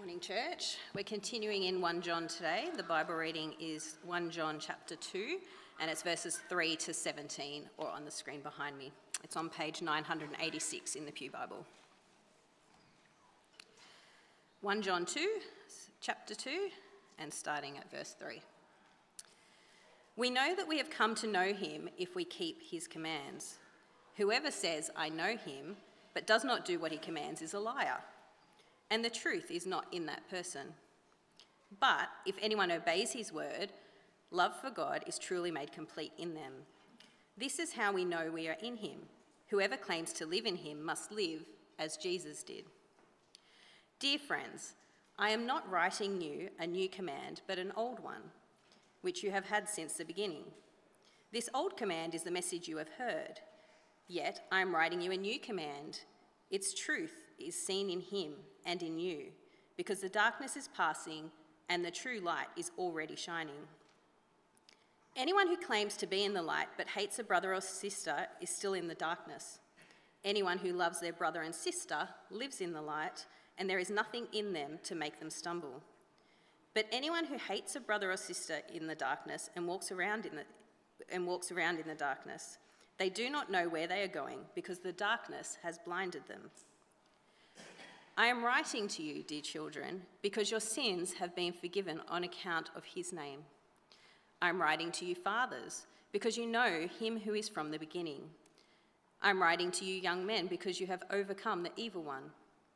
Morning, church. We're continuing in 1 John today. The Bible reading is 1 John chapter 2, and it's verses 3 to 17, or on the screen behind me. It's on page 986 in the Pew Bible. 1 John 2, chapter 2, and starting at verse 3. We know that we have come to know him if we keep his commands. Whoever says, "I know him," but does not do what he commands is a liar, and the truth is not in that person. But if anyone obeys his word, love for God is truly made complete in them. This is how we know we are in him. Whoever claims to live in him must live as Jesus did. Dear friends, I am not writing you a new command, but an old one, which you have had since the beginning. This old command is the message you have heard. Yet I am writing you a new command. Its truth is seen in him and in you, because the darkness is passing and the true light is already shining. Anyone who claims to be in the light but hates a brother or sister is still in the darkness. Anyone who loves their brother and sister lives in the light, and there is nothing in them to make them stumble. But anyone who hates a brother or sister in the darkness and walks around in the darkness, they do not know where they are going, because the darkness has blinded them. I am writing to you, dear children, because your sins have been forgiven on account of his name. I am writing to you, fathers, because you know him who is from the beginning. I am writing to you, young men, because you have overcome the evil one.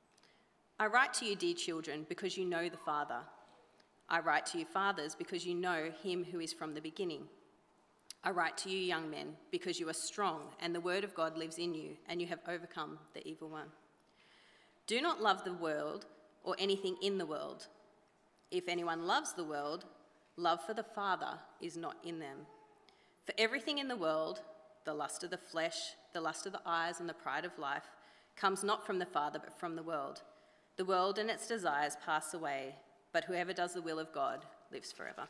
I write to you, dear children, because you know the Father. I write to you, fathers, because you know him who is from the beginning. I write to you, young men, because you are strong, and the word of God lives in you, and you have overcome the evil one. Do not love the world or anything in the world. If anyone loves the world, love for the Father is not in them. For everything in the world, the lust of the flesh, the lust of the eyes, and the pride of life, comes not from the Father but from the world. The world and its desires pass away, but whoever does the will of God lives forever.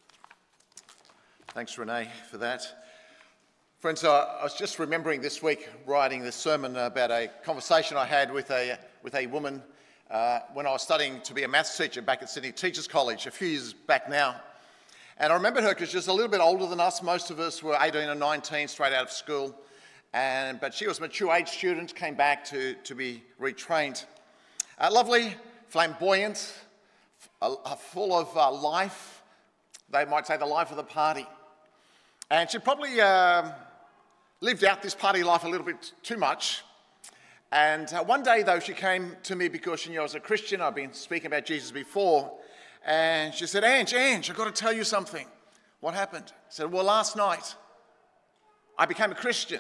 Thanks, Renee, for that. Friends, I was just remembering this week writing this sermon about a conversation I had with a woman when I was studying to be a maths teacher back at Sydney Teachers College a few years back now. And I remembered her because she's a little bit older than us. Most of us were 18 or 19, straight out of school. But she was a mature age student, came back to be retrained. Lovely, flamboyant, full of life. They might say the life of the party. And she probably lived out this party life a little bit too much. And one day, though, she came to me because she knew I was a Christian. I've been speaking about Jesus before. And she said, Ange, I've got to tell you something. What happened? I said, well, last night, I became a Christian.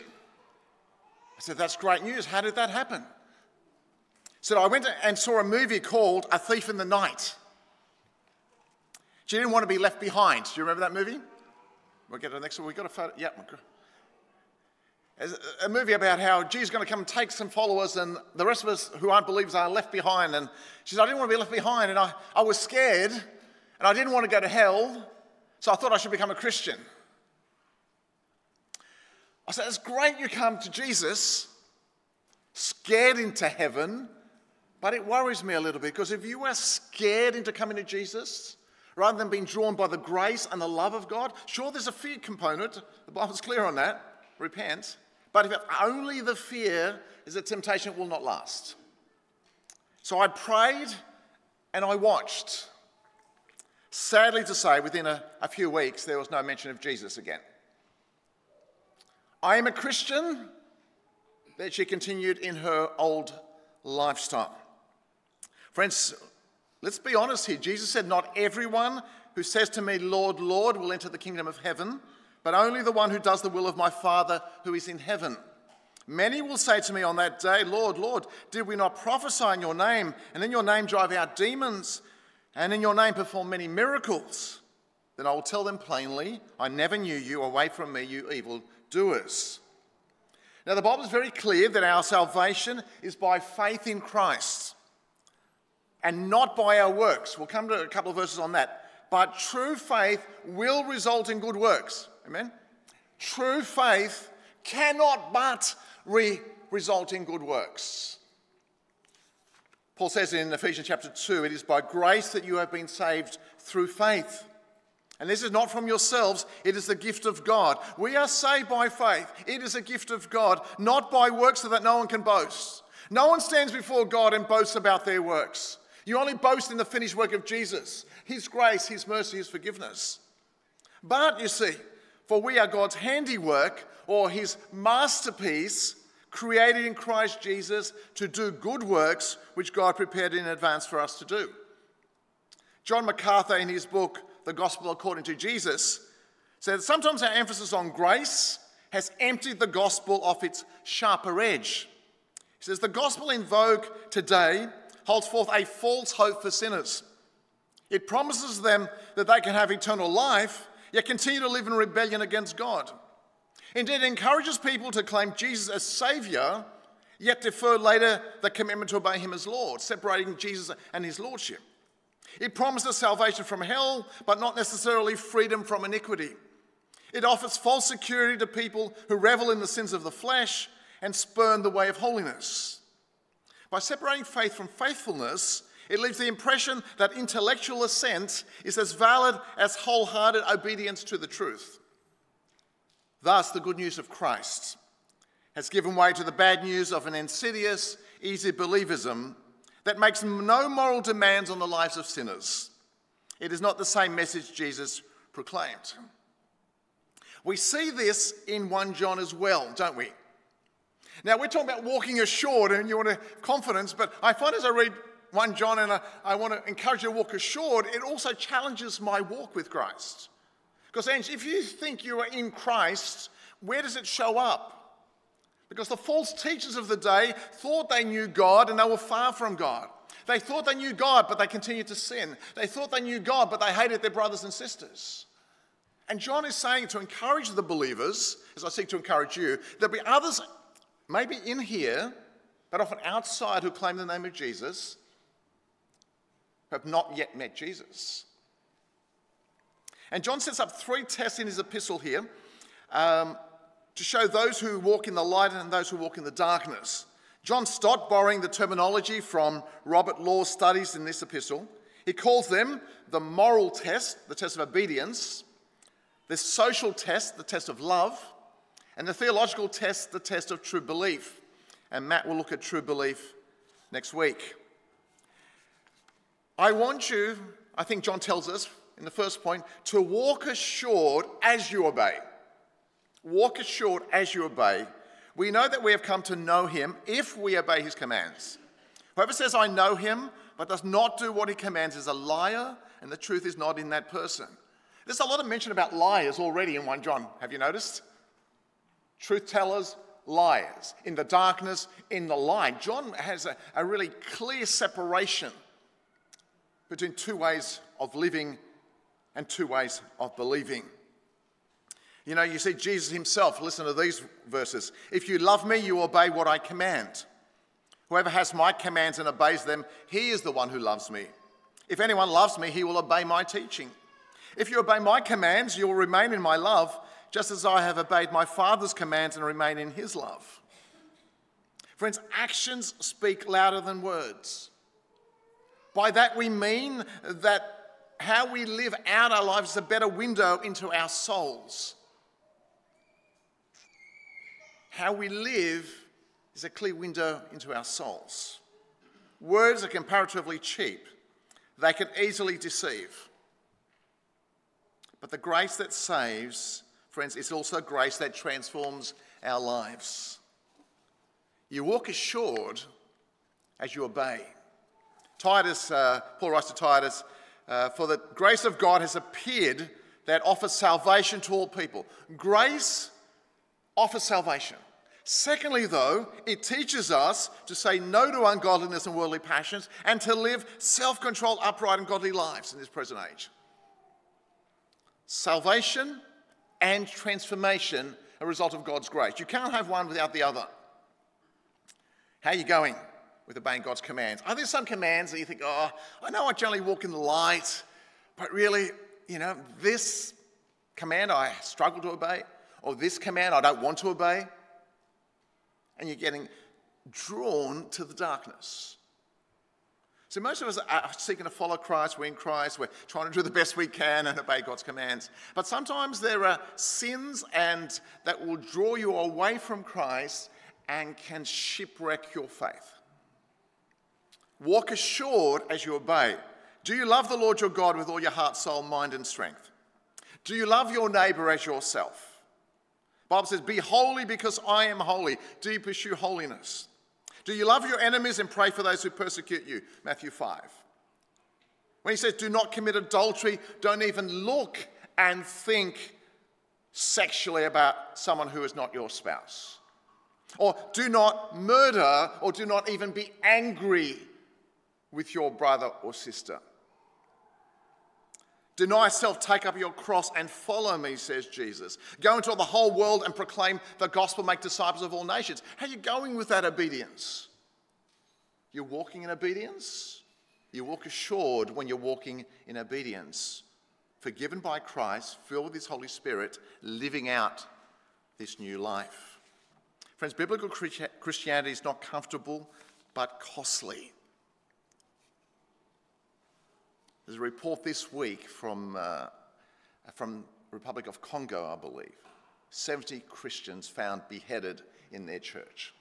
I said, that's great news. How did that happen? So I went and saw a movie called A Thief in the Night. She didn't want to be left behind. Do you remember that movie? We'll get to the next one. We've got a photo. Yeah. It's a movie about how Jesus is going to come and take some followers and the rest of us who aren't believers are left behind. And she said, I didn't want to be left behind. And I was scared and I didn't want to go to hell. So I thought I should become a Christian. I said, it's great you come to Jesus, scared into heaven. But it worries me a little bit because if you are scared into coming to Jesus, rather than being drawn by the grace and the love of God, sure, there's a fear component. The Bible's clear on that. Repent. But if only the fear is a temptation, it will not last. So I prayed and I watched. Sadly to say, within a few weeks, there was no mention of Jesus again. I am a Christian, but she continued in her old lifestyle. Friends, let's be honest here. Jesus said, not everyone who says to me, Lord, Lord, will enter the kingdom of heaven, but only the one who does the will of my Father who is in heaven. Many will say to me on that day, Lord, Lord, did we not prophesy in your name, and in your name drive out demons, and in your name perform many miracles? Then I will tell them plainly, I never knew you. Away from me, you evil doers. Now, the Bible is very clear that our salvation is by faith in Christ and not by our works. We'll come to a couple of verses on that. But true faith will result in good works. Amen? True faith cannot but result in good works. Paul says in Ephesians chapter 2, it is by grace that you have been saved through faith. And this is not from yourselves, it is the gift of God. We are saved by faith. It is a gift of God, not by works so that no one can boast. No one stands before God and boasts about their works. You only boast in the finished work of Jesus, his grace, his mercy, his forgiveness. But you see, for we are God's handiwork, or his masterpiece, created in Christ Jesus to do good works which God prepared in advance for us to do. John MacArthur, in his book, The Gospel According to Jesus, said that sometimes our emphasis on grace has emptied the gospel of its sharper edge. He says, the gospel in vogue today holds forth a false hope for sinners. It promises them that they can have eternal life, yet continue to live in rebellion against God. Indeed, it encourages people to claim Jesus as Saviour, yet defer later the commitment to obey him as Lord, separating Jesus and his Lordship. It promises salvation from hell, but not necessarily freedom from iniquity. It offers false security to people who revel in the sins of the flesh and spurn the way of holiness. By separating faith from faithfulness, it leaves the impression that intellectual assent is as valid as wholehearted obedience to the truth. Thus, the good news of Christ has given way to the bad news of an insidious, easy believism that makes no moral demands on the lives of sinners. It is not the same message Jesus proclaimed. We see this in 1 John as well, don't we? Now, we're talking about walking assured, and you want confidence, but I find as I read 1 John and I want to encourage you to walk assured, it also challenges my walk with Christ. Because if you think you are in Christ, where does it show up? Because the false teachers of the day thought they knew God and they were far from God. They thought they knew God, but they continued to sin. They thought they knew God, but they hated their brothers and sisters. And John is saying to encourage the believers, as I seek to encourage you, there'll be others maybe in here, but often outside, who claim the name of Jesus, who have not yet met Jesus. And John sets up 3 tests in his epistle here to show those who walk in the light and those who walk in the darkness. John Stott, borrowing the terminology from Robert Law's studies in this epistle, he calls them the moral test, the test of obedience, the social test, the test of love, and the theological test, the test of true belief. And Matt will look at true belief next week. I want you, I think John tells us in the first point, to walk assured as you obey. Walk assured as you obey. We know that we have come to know him if we obey his commands. Whoever says, I know him, but does not do what he commands is a liar, and the truth is not in that person. There's a lot of mention about liars already in 1 John. Have you noticed? Truth tellers, liars. In the darkness, in the light. John has a really clear separation between 2 ways of living and 2 ways of believing. You know, you see Jesus himself, listen to these verses. If you love me, you obey what I command. Whoever has my commands and obeys them, he is the one who loves me. If anyone loves me, he will obey my teaching. If you obey my commands, you will remain in my love, just as I have obeyed my Father's commands and remain in his love. Friends, actions speak louder than words. By that we mean that how we live out our lives is a better window into our souls. How we live is a clear window into our souls. Words are comparatively cheap. They can easily deceive. But the grace that saves, friends, is also grace that transforms our lives. You walk assured as you obey. Titus, Paul writes to Titus, for the grace of God has appeared that offers salvation to all people. Grace offers salvation. Secondly, though, it teaches us to say no to ungodliness and worldly passions and to live self-controlled, upright and godly lives in this present age. Salvation and transformation are a result of God's grace. You can't have one without the other. How are you going with obeying God's commands? Are there some commands that you think, oh, I know I generally walk in the light, but really, this command I struggle to obey, or this command I don't want to obey? And you're getting drawn to the darkness. So most of us are seeking to follow Christ, we're in Christ, we're trying to do the best we can and obey God's commands. But sometimes there are sins that will draw you away from Christ and can shipwreck your faith. Walk assured as you obey. Do you love the Lord your God with all your heart, soul, mind and strength? Do you love your neighbour as yourself? The Bible says, be holy because I am holy. Do you pursue holiness? Do you love your enemies and pray for those who persecute you? Matthew 5. When he says, do not commit adultery, don't even look and think sexually about someone who is not your spouse. Or do not murder, or do not even be angry with your brother or sister. Deny self, take up your cross and follow me, says Jesus. Go into the whole world and proclaim the gospel, make disciples of all nations. How are you going with that obedience? You're walking in obedience? You walk assured when you're walking in obedience. Forgiven by Christ, filled with his Holy Spirit, living out this new life. Friends, biblical Christianity is not comfortable, but costly. There's a report this week from Republic of Congo, I believe. 70 Christians found beheaded in their church.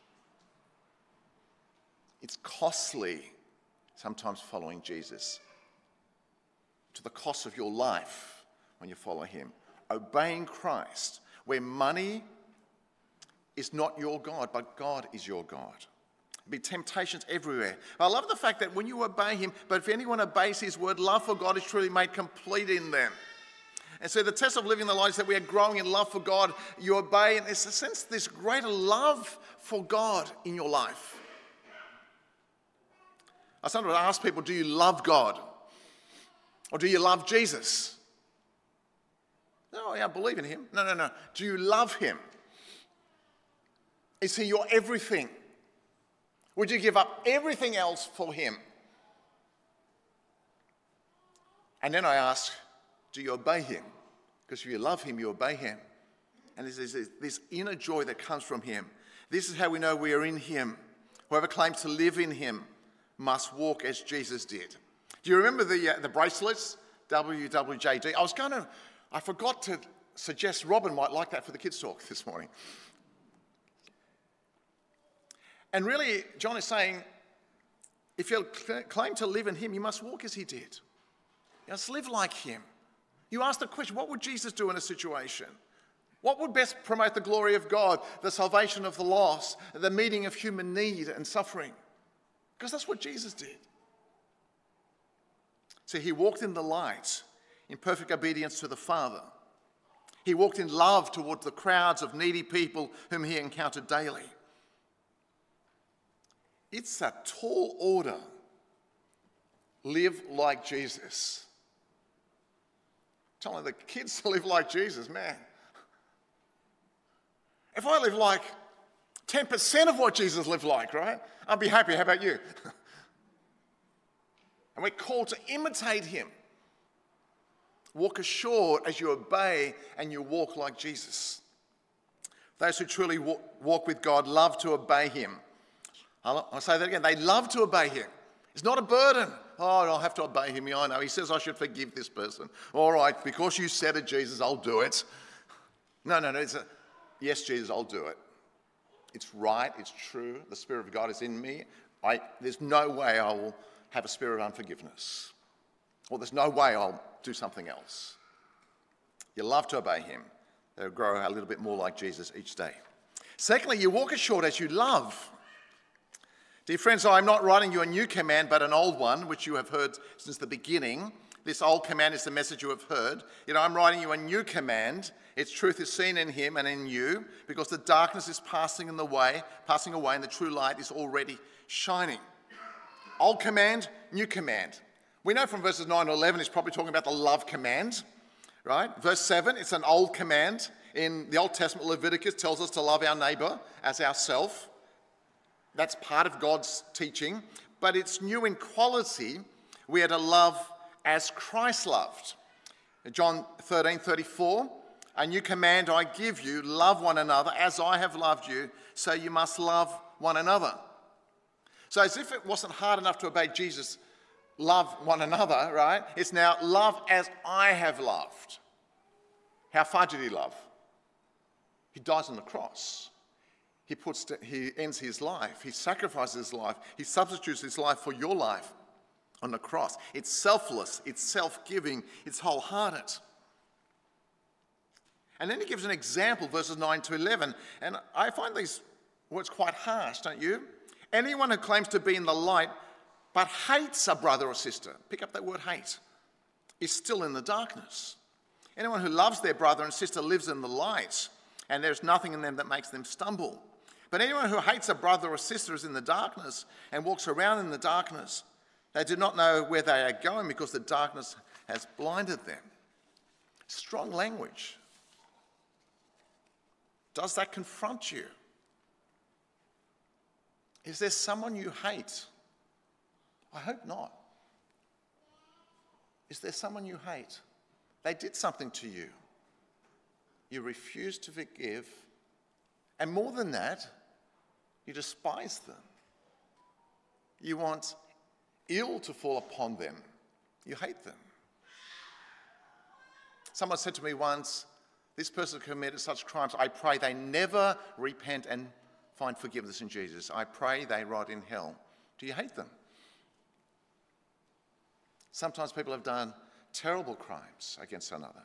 It's costly sometimes following Jesus. To the cost of your life when you follow him. Obeying Christ, where money is not your God, but God is your God. There'll be temptations everywhere. I love the fact that when you obey him, but if anyone obeys his word, love for God is truly made complete in them. And so the test of living the life is that we are growing in love for God. You obey, and there's a sense this greater love for God in your life. I sometimes ask people, do you love God? Or do you love Jesus? No, yeah, I believe in him. No. Do you love him? Is he your everything? Would you give up everything else for him? And then I ask, do you obey him? Because if you love him, you obey him. And there's this inner joy that comes from him. This is how we know we are in him. Whoever claims to live in him must walk as Jesus did. Do you remember the bracelets? WWJD. I forgot to suggest Robin might like that for the kids' talk this morning. And really, John is saying, if you claim to live in him, you must walk as he did. You must live like him. You ask the question, what would Jesus do in a situation? What would best promote the glory of God, the salvation of the lost, the meeting of human need and suffering? Because that's what Jesus did. So he walked in the light, in perfect obedience to the Father. He walked in love towards the crowds of needy people whom he encountered daily. It's a tall order. Live like Jesus. Telling the kids to live like Jesus, man. If I live like 10% of what Jesus lived like, right? I'd be happy. How about you? And we're called to imitate him. Walk assured as you obey and you walk like Jesus. Those who truly walk with God love to obey him. I'll say that again. They love to obey him. It's not a burden. Oh, I'll have to obey him. Yeah, I know. He says I should forgive this person. All right, because you said it, Jesus, I'll do it. No. It's yes, Jesus, I'll do it. It's right. It's true. The Spirit of God is in me. There's no way I will have a spirit of unforgiveness. Or there's no way I'll do something else. You love to obey him. They'll grow a little bit more like Jesus each day. Secondly, you walk assured as you love. Dear friends, I'm not writing you a new command, but an old one, which you have heard since the beginning. This old command is the message you have heard. I'm writing you a new command. Its truth is seen in him and in you, because the darkness is passing away, and the true light is already shining. Old command, new command. We know from verses 9 to 11, it's probably talking about the love command, right? Verse 7, it's an old command. In the Old Testament, Leviticus tells us to love our neighbour as ourself. That's part of God's teaching, but it's new in quality. We are to love as Christ loved. John 13:34, a new command I give you, love one another as I have loved you, so you must love one another. So as if it wasn't hard enough to obey Jesus, love one another, right? It's now love as I have loved. How far did he love? He dies on the cross. He ends his life. He sacrifices his life. He substitutes his life for your life on the cross. It's selfless. It's self-giving. It's wholehearted. And then he gives an example, verses 9 to 11. And I find these words quite harsh, don't you? Anyone who claims to be in the light but hates a brother or sister, pick up that word hate, is still in the darkness. Anyone who loves their brother and sister lives in the light, and there's nothing in them that makes them stumble. But anyone who hates a brother or sister is in the darkness and walks around in the darkness. They do not know where they are going because the darkness has blinded them. Strong language. Does that confront you? Is there someone you hate? I hope not. Is there someone you hate? They did something to you. You refuse to forgive. And more than that, you despise them. You want ill to fall upon them. You hate them. Someone said to me once, this person committed such crimes, I pray they never repent and find forgiveness in Jesus. I pray they rot in hell. Do you hate them? Sometimes people have done terrible crimes against another,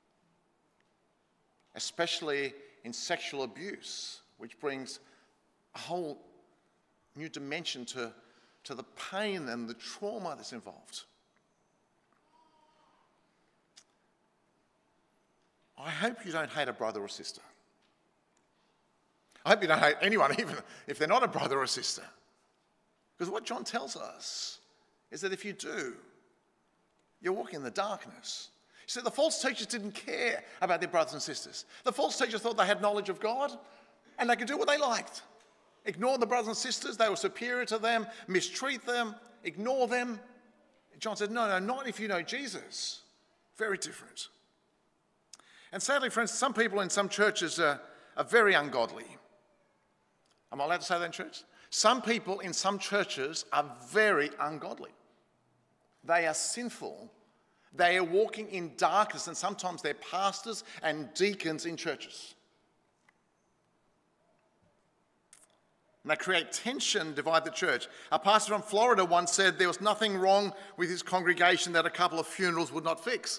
especially in sexual abuse, which brings a whole new dimension to the pain and the trauma that's involved. I hope you don't hate a brother or sister. I hope you don't hate anyone, even if they're not a brother or sister. Because what John tells us is that if you do, you're walking in the darkness. You see, the false teachers didn't care about their brothers and sisters. The false teachers thought they had knowledge of God and they could do what they liked. Ignore the brothers and sisters, they were superior to them, mistreat them, ignore them. John said, no, not if you know Jesus. Very different. And sadly, friends, some people in some churches are very ungodly. Am I allowed to say that in church? Some people in some churches are very ungodly. They are sinful. They are walking in darkness, and sometimes they're pastors and deacons in churches. And they create tension, divide the church. A pastor from Florida once said there was nothing wrong with his congregation that a couple of funerals would not fix.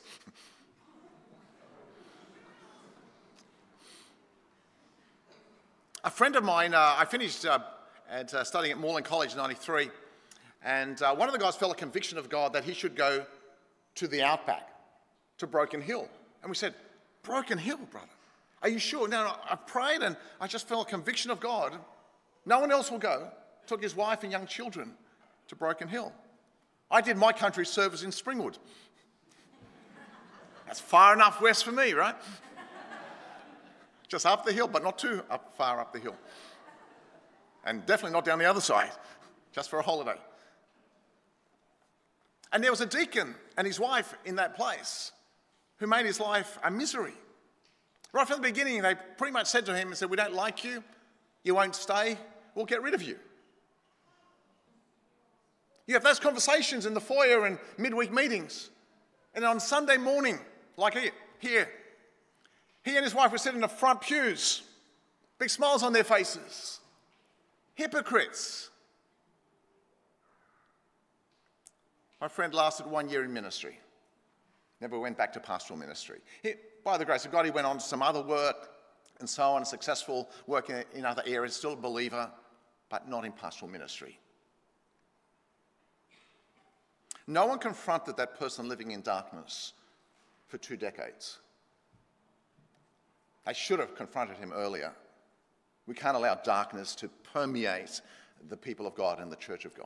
A friend of mine, I finished studying at Moreland College in '93, and one of the guys felt a conviction of God that he should go to the outback, to Broken Hill. And we said, Broken Hill, brother? Are you sure? No, I prayed and I just felt a conviction of God. No one else will go. Took his wife and young children to Broken Hill. I did my country service in Springwood. That's far enough west for me, right? Just up the hill, but not too far up the hill. And definitely not down the other side, just for a holiday. And there was a deacon and his wife in that place who made his life a misery. Right from the beginning, they pretty much said to him and said, we don't like you, you won't stay, we'll get rid of you. You have those conversations in the foyer and midweek meetings. And on Sunday morning, like here, he and his wife were sitting in the front pews, big smiles on their faces. Hypocrites. My friend lasted 1 year in ministry. Never went back to pastoral ministry. By the grace of God, he went on to some other work and so on, successful work in other areas, still a believer, but not in pastoral ministry. No one confronted that person living in darkness for 2 decades. They should have confronted him earlier. We can't allow darkness to permeate the people of God and the church of God.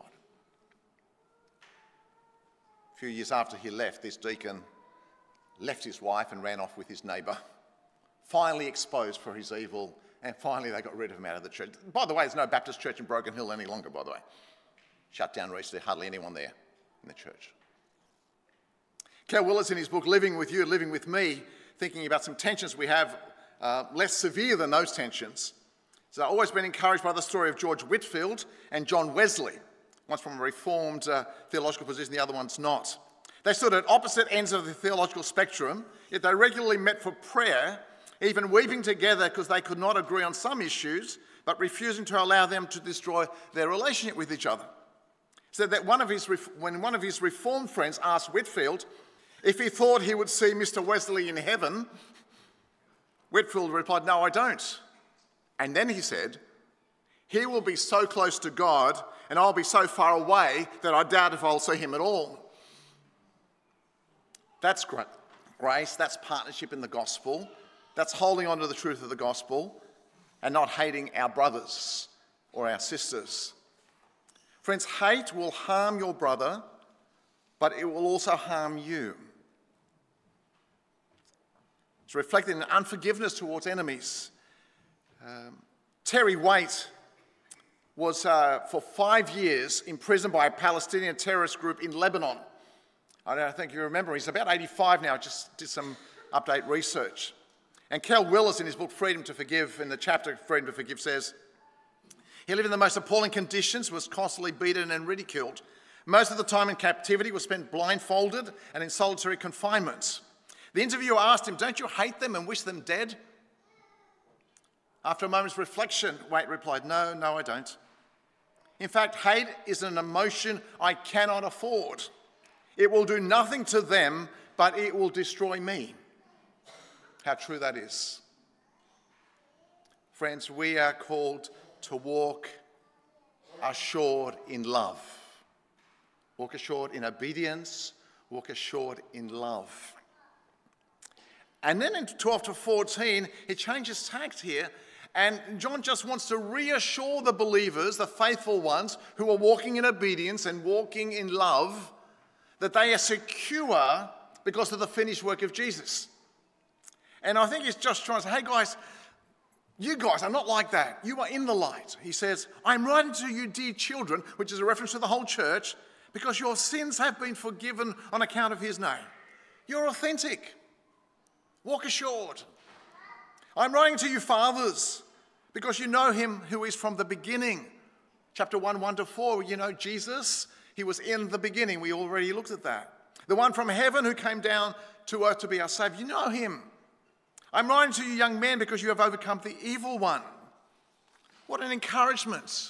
A few years after he left, this deacon left his wife and ran off with his neighbour, finally exposed for his evil, and finally they got rid of him out of the church. By the way, there's no Baptist church in Broken Hill any longer, by the way. Shut down recently, hardly anyone there in the church. Cal Willis, in his book Living with You, Living with Me, thinking about some tensions we have less severe than those tensions. So I've always been encouraged by the story of George Whitefield and John Wesley, One's from a reformed theological position, the other one's not. They stood at opposite ends of the theological spectrum, yet they regularly met for prayer, even weeping together because they could not agree on some issues, but refusing to allow them to destroy their relationship with each other. Said that when one of his reformed friends asked Whitefield if he thought he would see Mr. Wesley in heaven, Whitefield replied, "No, I don't." And then he said, "He will be so close to God and I'll be so far away that I doubt if I'll see him at all." That's grace, that's partnership in the gospel, that's holding on to the truth of the gospel and not hating our brothers or our sisters. Friends, hate will harm your brother, but it will also harm you. It's reflected in unforgiveness towards enemies. Terry Waite was for 5 years imprisoned by a Palestinian terrorist group in Lebanon. I don't think you remember, he's about 85 now, just did some update research. And Kel Willis in his book Freedom to Forgive, in the chapter Freedom to Forgive, says, he lived in the most appalling conditions, was constantly beaten and ridiculed. Most of the time in captivity was spent blindfolded and in solitary confinement. The interviewer asked him, "Don't you hate them and wish them dead?" After a moment's reflection, Waite replied, No, I don't. In fact, hate is an emotion I cannot afford. It will do nothing to them, but it will destroy me. How true that is. Friends, we are called to walk assured in love. Walk assured in obedience, walk assured in love. And then in 12 to 14, it changes tact here, and John just wants to reassure the believers, the faithful ones who are walking in obedience and walking in love, that they are secure because of the finished work of Jesus. And I think he's just trying to say, hey guys, you guys are not like that. You are in the light. He says, I'm writing to you, dear children, which is a reference to the whole church, because your sins have been forgiven on account of his name. You're authentic. Walk assured. I'm writing to you, fathers, because you know him who is from the beginning. Chapter 1, 1 to 4, you know Jesus. He was in the beginning. We already looked at that. The one from heaven who came down to earth to be our Savior. You know him. I'm writing to you, young men, because you have overcome the evil one. What an encouragement.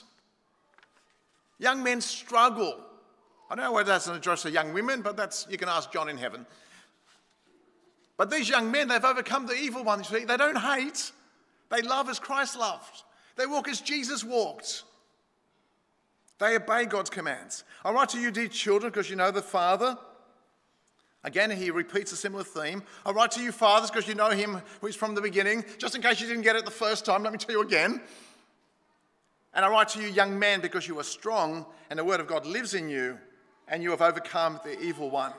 Young men struggle. I don't know whether that's an address to young women, but you can ask John in heaven. But these young men, they've overcome the evil one. You see, they don't hate. They love as Christ loved. They walk as Jesus walked. They obey God's commands. I write to you, dear children, because you know the Father. Again, he repeats a similar theme. I write to you, fathers, because you know him who is from the beginning. Just in case you didn't get it the first time, let me tell you again. And I write to you, young men, because you are strong and the word of God lives in you and you have overcome the evil one.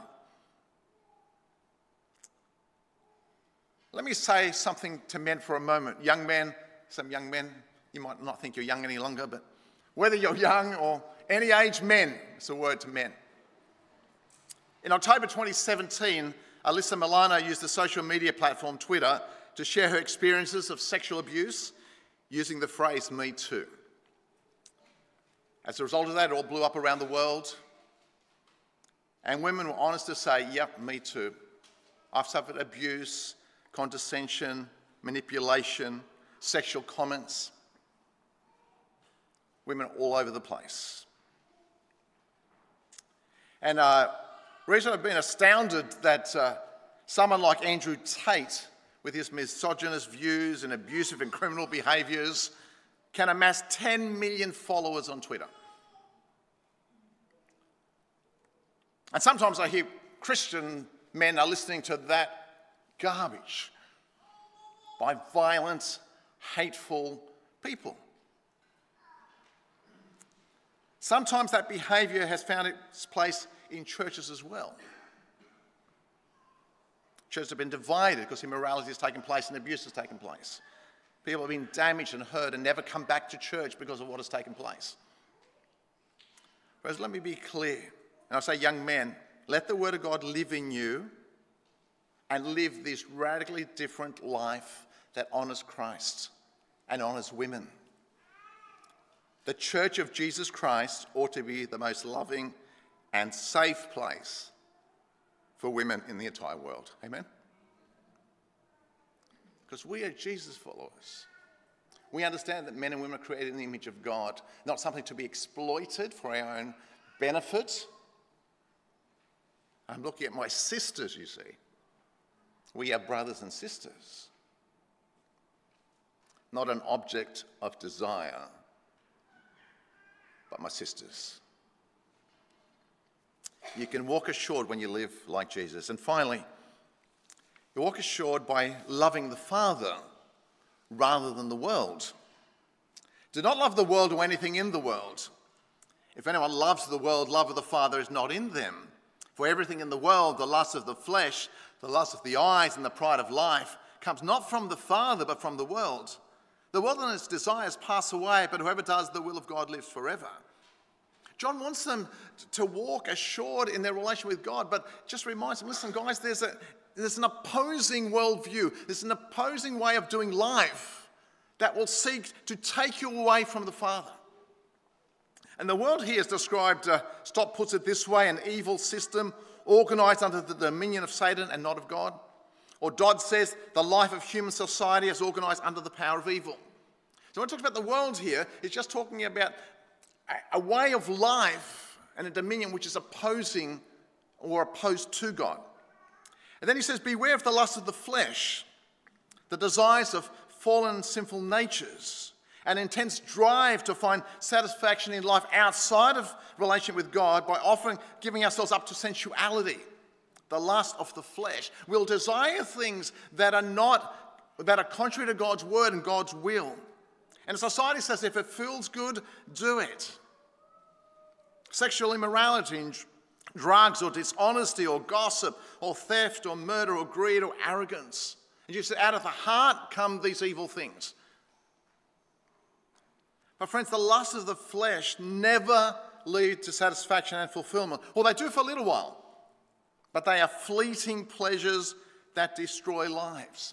Let me say something to men for a moment. Young men, some young men, you might not think you're young any longer, but whether you're young or any age, men, it's a word to men. In October 2017, Alyssa Milano used the social media platform Twitter to share her experiences of sexual abuse using the phrase "Me Too." As a result of that, it all blew up around the world. And women were honest to say, yep, me too. I've suffered abuse, condescension, manipulation, sexual comments. Women all over the place. And recently I've been astounded that someone like Andrew Tate, with his misogynist views and abusive and criminal behaviours, can amass 10 million followers on Twitter. And sometimes I hear Christian men are listening to that garbage by violent, hateful people. Sometimes that behaviour has found its place in churches as well. Churches have been divided because immorality has taken place and abuse has taken place. People have been damaged and hurt and never come back to church because of what has taken place. Whereas let me be clear, and I say young men, let the word of God live in you and live this radically different life that honours Christ and honours women. the Church of Jesus Christ ought to be the most loving and safe place for women in the entire world. Amen? Because we are Jesus followers. We understand that men and women are created in the image of God, not something to be exploited for our own benefit. I'm looking at my sisters, you see. We are brothers and sisters, not an object of desire, but my sisters. You can walk assured when you live like Jesus. And finally, you walk assured by loving the Father rather than the world. Do not love the world or anything in the world. If anyone loves the world, love of the Father is not in them. For everything in the world, the lust of the flesh, the lust of the eyes, and the pride of life, comes not from the Father, but from the world. The world and its desires pass away, but whoever does the will of God lives forever. John wants them to walk assured in their relation with God, but just reminds them, listen, guys, there's an opposing worldview. There's an opposing way of doing life that will seek to take you away from the Father. And the world here is described, Stott puts it this way, an evil system organised under the dominion of Satan and not of God. Or Dodd says the life of human society is organised under the power of evil. So when it talks about the world here, it's just talking about a way of life and a dominion which is opposing or opposed to God. And then he says, beware of the lust of the flesh, the desires of fallen sinful natures, an intense drive to find satisfaction in life outside of relationship with God by giving ourselves up to sensuality, the lust of the flesh. We'll desire things that are contrary to God's word and God's will. And society says if it feels good, do it. Sexual immorality, drugs or dishonesty or gossip or theft or murder or greed or arrogance. And you say out of the heart come these evil things. But friends, the lust of the flesh never lead to satisfaction and fulfillment. Or they do for a little while. But they are fleeting pleasures that destroy lives.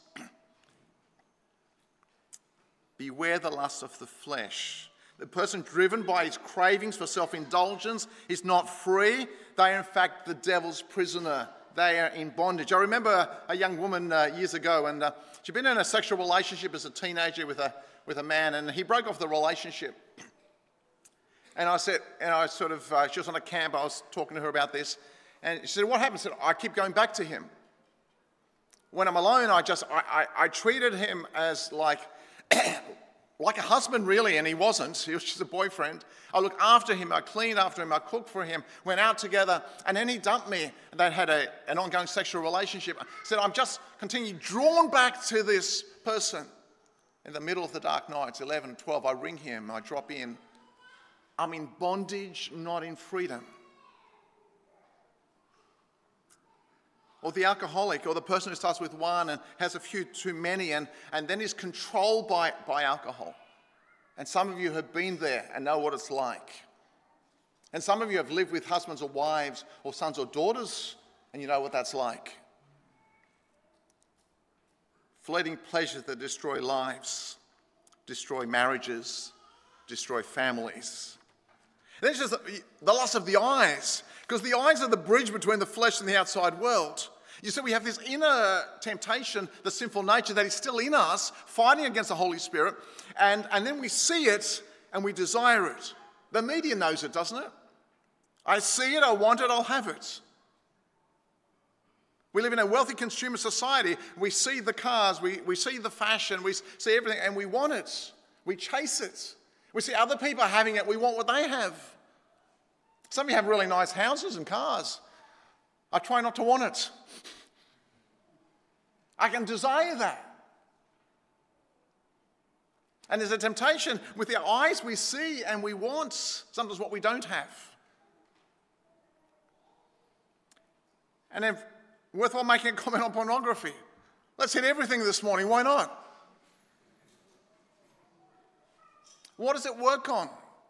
Beware the lust of the flesh. The person driven by his cravings for self-indulgence is not free. They are in fact the devil's prisoner. They are in bondage. I remember a young woman years ago, and she'd been in a sexual relationship as a teenager with a man, and he broke off the relationship. And she was on a camp, I was talking to her about this, and she said, what happened? I said, I keep going back to him. When I'm alone, I treated him as like a husband really, and he wasn't. He was just a boyfriend. I looked after him, I cleaned after him, I cooked for him, went out together, and then he dumped me, and they had an ongoing sexual relationship. I said, I'm just continuing drawn back to this person. In the middle of the dark nights, 11 and 12, I ring him, I drop in. I'm in bondage, not in freedom. Or the alcoholic, or the person who starts with one and has a few too many and then is controlled by alcohol. And some of you have been there and know what it's like. And some of you have lived with husbands or wives or sons or daughters and you know what that's like. Fleeting pleasures that destroy lives, destroy marriages, destroy families. And then it's just the lust of the eyes, because the eyes are the bridge between the flesh and the outside world. You see, we have this inner temptation, the sinful nature that is still in us, fighting against the Holy Spirit, and then we see it and we desire it. The media knows it, doesn't it? I see it, I want it, I'll have it. We live in a wealthy consumer society. We see the cars, we see the fashion, we see everything, and we want it. We chase it. We see other people having it, we want what they have. Some of you have really nice houses and cars. I try not to want it. I can desire that. And there's a temptation with our eyes we see and we want sometimes what we don't have. And then worthwhile making a comment on pornography. Let's hit everything this morning. Why not? What does it work on?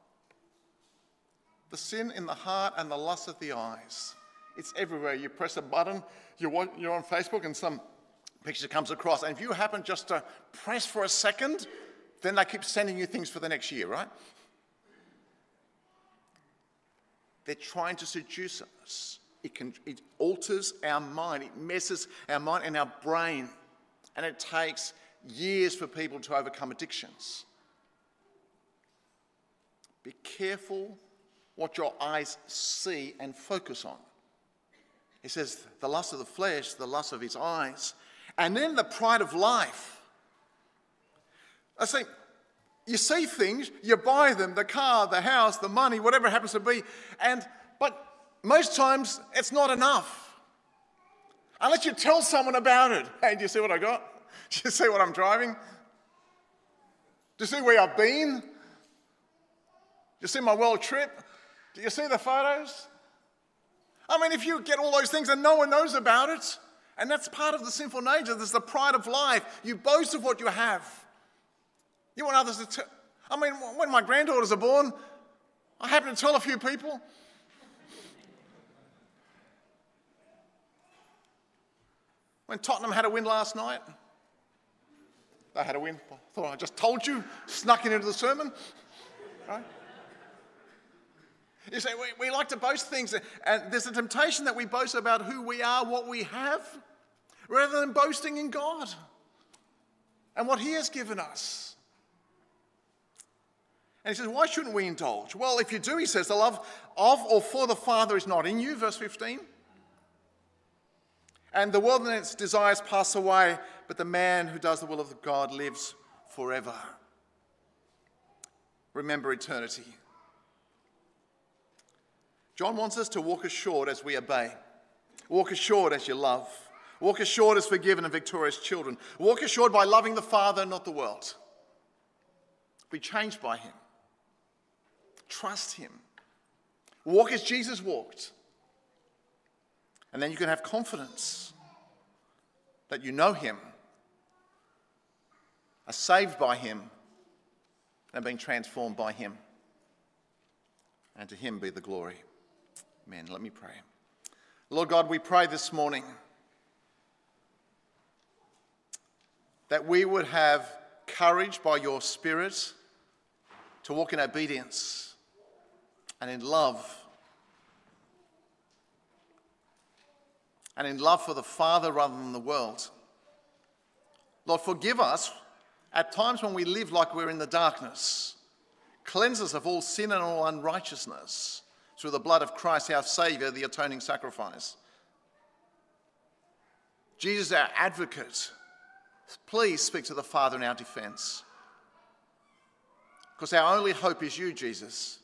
The sin in the heart and the lust of the eyes. It's everywhere. You press a button, you're on Facebook and some picture comes across. And if you happen just to press for a second, then they keep sending you things for the next year, right? They're trying to seduce us. It alters our mind. It messes our mind and our brain. And it takes years for people to overcome addictions. Be careful what your eyes see and focus on. He says, the lust of the flesh, the lust of his eyes, and then the pride of life. I say, you see things, you buy them, the car, the house, the money, whatever it happens to be, but most times it's not enough. Unless you tell someone about it. Hey, do you see what I got? Do you see what I'm driving? Do you see where I've been? Do you see my world trip? Do you see the photos? I mean, if you get all those things and no one knows about it, and that's part of the sinful nature, there's the pride of life. You boast of what you have. You want others to I mean, when my granddaughters are born, I happen to tell a few people. When Tottenham had a win last night, they had a win. I thought I just told you, snuck it into the sermon. Right? You say, we like to boast things, and there's a temptation that we boast about who we are, what we have, rather than boasting in God and what he has given us. And he says, why shouldn't we indulge? Well, if you do, he says, the love of or for the Father is not in you, verse 15. And the world and its desires pass away, but the man who does the will of God lives forever. Remember eternity. John wants us to walk assured as we obey. Walk assured as you love. Walk assured as forgiven and victorious children. Walk assured by loving the Father, not the world. Be changed by him. Trust him. Walk as Jesus walked. And then you can have confidence that you know him, are saved by him, and being transformed by him. And to him be the glory. Amen. Let me pray. Lord God, we pray this morning that we would have courage by your Spirit to walk in obedience and in love. And in love for the Father rather than the world. Lord, forgive us at times when we live like we're in the darkness. Cleanse us of all sin and all unrighteousness through the blood of Christ, our Saviour, the atoning sacrifice. Jesus, our advocate, please speak to the Father in our defence. Because our only hope is you, Jesus.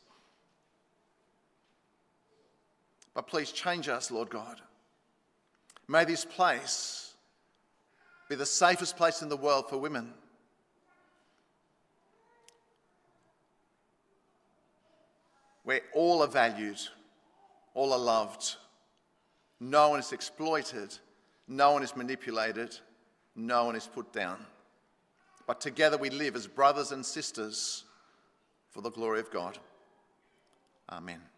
But please change us, Lord God. May this place be the safest place in the world for women. Where all are valued, all are loved. No one is exploited, no one is manipulated, no one is put down. But together we live as brothers and sisters for the glory of God. Amen.